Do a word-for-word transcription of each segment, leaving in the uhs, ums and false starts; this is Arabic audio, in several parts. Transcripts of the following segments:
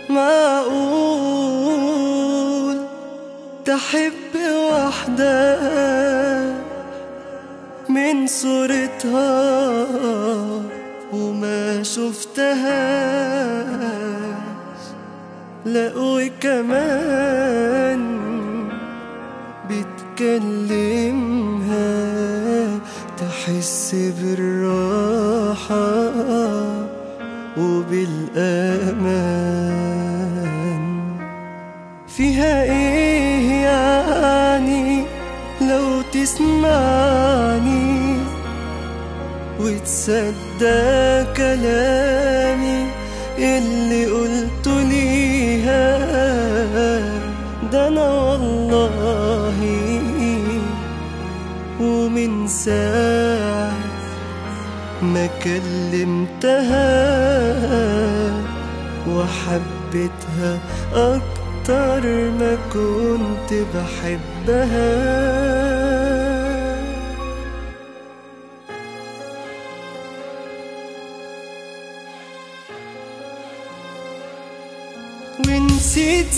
معقول تحب واحدة من صورتها وما شفتهاش؟ لا وكمان بتكلمها تحس بالراحة وبالأمان. فيها ايه يعني لو تسمعني وتصدق كلامي اللي قلته ليها؟ ده انا والله ومن ساعة ما كلمتها وحبيتها أكتر ما كنت بحبها. ونسيت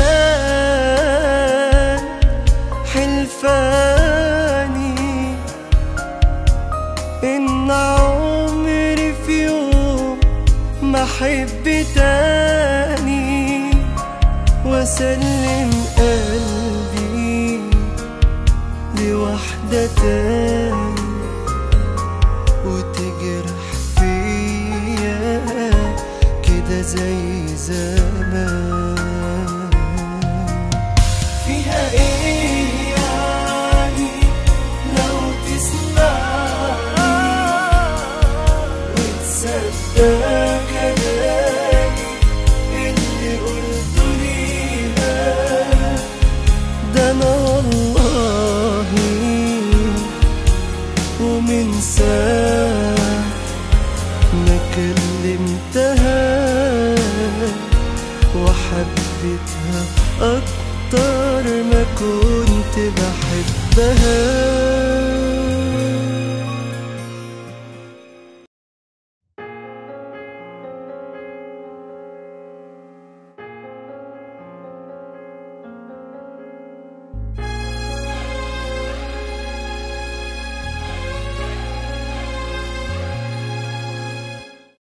زمان حلفاني إن عمري في يوم ما أحب تاني وأسلم قلبي لوحدة تاني وتجرح فيا كده زي زمان. فيها ايه يعني لو تسمعني وتصدق كلامي اللي قلته ليها؟ ده انا والله ومن ساعة ما كلمتها وحبيتها أكتر ما كنت بحبها.